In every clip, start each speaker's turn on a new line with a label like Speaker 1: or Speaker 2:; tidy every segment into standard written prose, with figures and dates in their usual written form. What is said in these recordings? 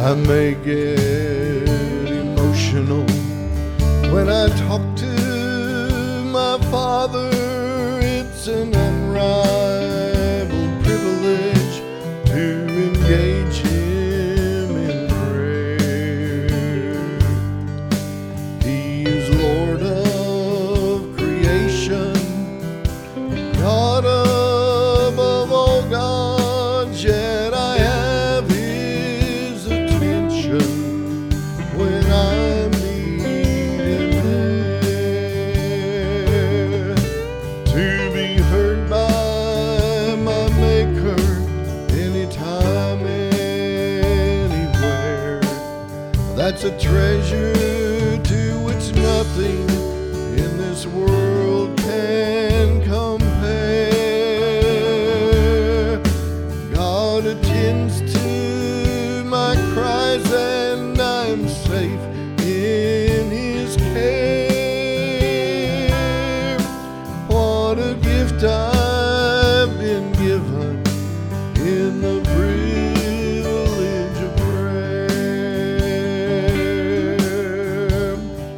Speaker 1: I may get emotional when I talk to my Father. It's an unrivaled privilege to engage Him in prayer. He is Lord of creation, God above all gods, yet I have His attention when I meet Him there. To be heard by my Maker anytime, anywhere, that's a treasure to which nothing in this world can compare. God attends to my cries and I'm safe in His care. What a gift I've been given in the privilege of prayer.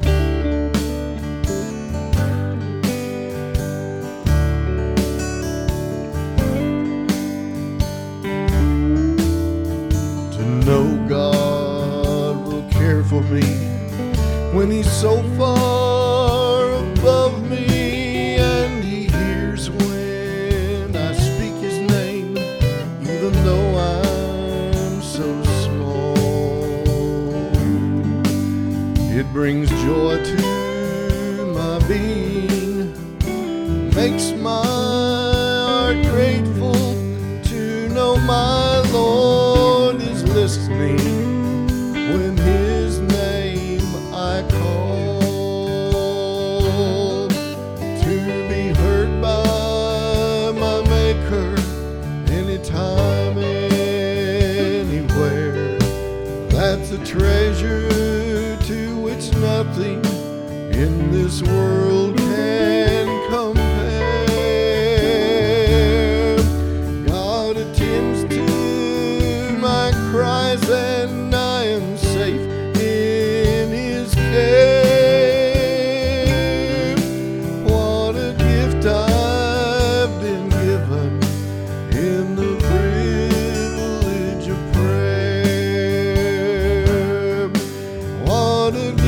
Speaker 1: To know God will care for me when He's so far above me, and He hears when I speak His name, even though I'm so small. It brings joy to my being, makes my heart grateful to know my Lord is listening when His name I call. To be heard by my Maker anytime, anywhere, that's a treasure to which nothing in this world can compare. God attends to my cries and I am safe in His care. What a gift I've been given in the privilege of prayer. What a gift